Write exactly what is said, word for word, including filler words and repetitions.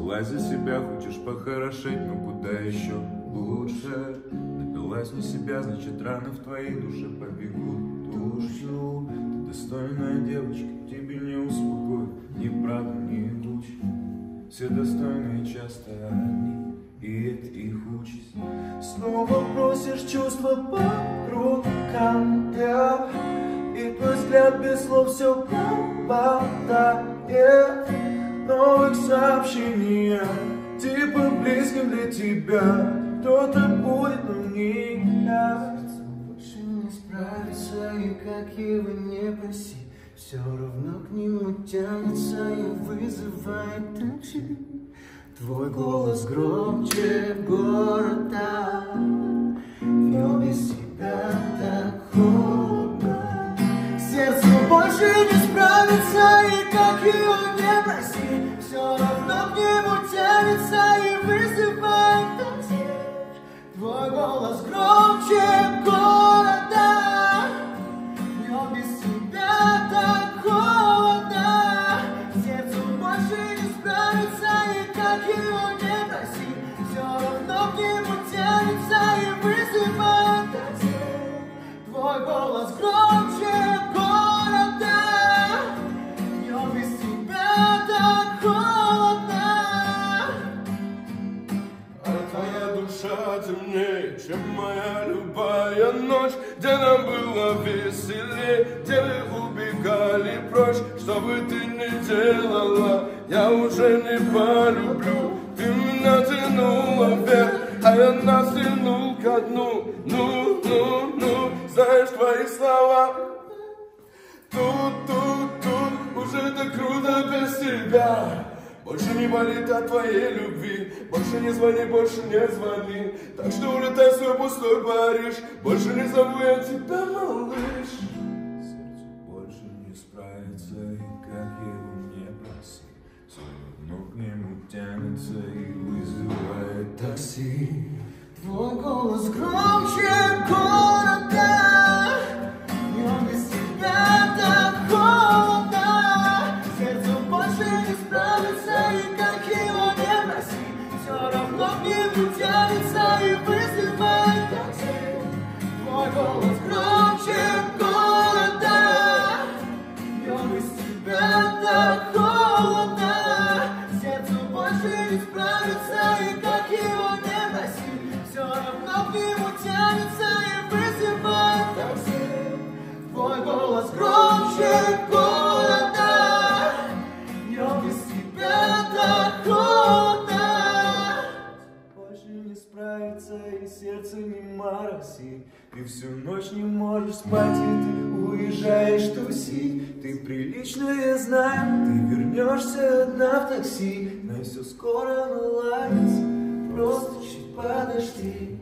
Взялась за себя, хочешь похорошеть, но куда еще лучше? Напилась на себя, значит раны в твоей душе побегут душу. Ты достойная девочка, тебе не успокоит ни правда, ни луч. Все достойные часто одни, и это их участь. Снова просишь чувства по рукам, yeah. И твой взгляд без слов все пропадает. Новых сообщений, типа близким для тебя. Кто-то будет, но не я. Больше не справится, и как его не проси, все равно к нему тянется и вызывает такси. Твой голос громче города, в нем без тебя так холодно. Сердце больше не справится, и как его не проси, все равно к нему тянется и вызывает такси. Твой голос громче города, в нем без тебя так холодно. Сердце больше не справится, и как его не проси, все равно к нему тянется и вызывает такси. Твой голос громче города, в нем без тебя так холодно. А твоя душа темнее, чем моя любая ночь, где нам было веселее, где мы убегали прочь. Что бы ты ни делала, я уже не полюблю. Ты меня тянула вверх, а я нас тянул ко дну. Ну, ну, ну, знаешь твои слова. Тут, тут, тут, уже так круто без тебя. Больше не болит от твоей любви, больше не звони, больше не звони. Так что улетай в свой пустой Париж, больше не зову я тебя, малыш. Сердце больше не справится, и как его не проси, все равно к нему тянется и вызывает такси. Твой голос громче города, в нем без тебя так холодно. Сердце больше не справится, и как его не проси, все равно к нему тянется и вызывает такси. Твой голос громче города, в нем без тебя так холодно. Сердце больше не справится, и как его не проси, все равно к нему тянется и вызывает такси. Твой голос громче города, в нем без тебя так холодно. Больше не справится, и сердце не мороси. Ты всю ночь не можешь спать, и ты уезжаешь тусить. Ты прилично, я знаю, ты вернешься одна в такси. Но все скоро наладится, просто чуть подожди.